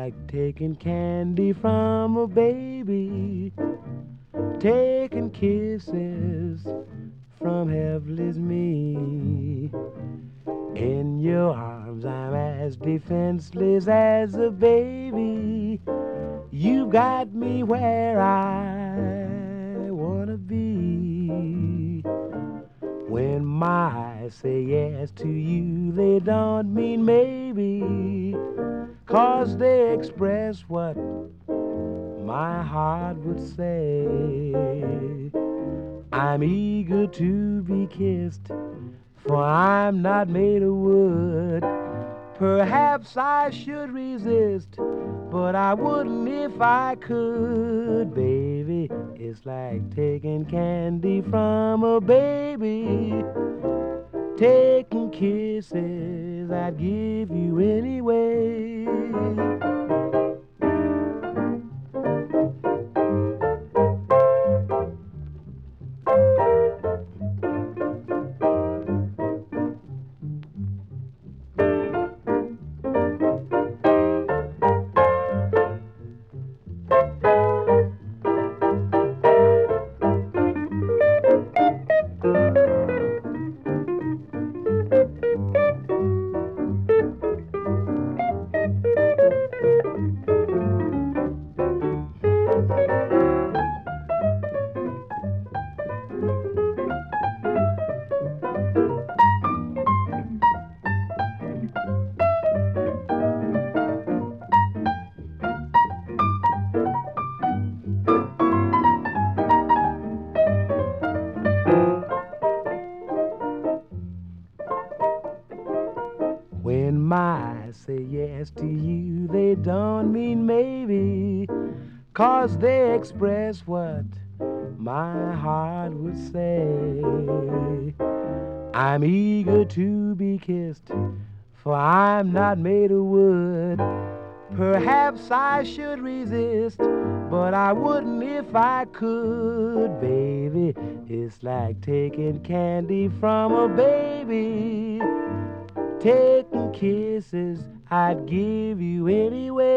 like taking candy from a baby, taking kisses from heavenly's me. In your arms I'm as defenseless as a baby. You got me where I wanna be. When my eyes say yes to you, they don't mean maybe, 'cause they express what my heart would say. I'm eager to be kissed, for I'm not made of wood. Perhaps I should resist, but I wouldn't if I could, baby. It's like taking candy from a baby, taking kisses I'd give you anyway. When my eyes say yes to you, they don't mean maybe, 'cause they express what my heart would say. I'm eager to be kissed, for I'm not made of wood. Perhaps I should resist, but I wouldn't if I could, baby. It's like taking candy from a baby, taking kisses I'd give you anyway.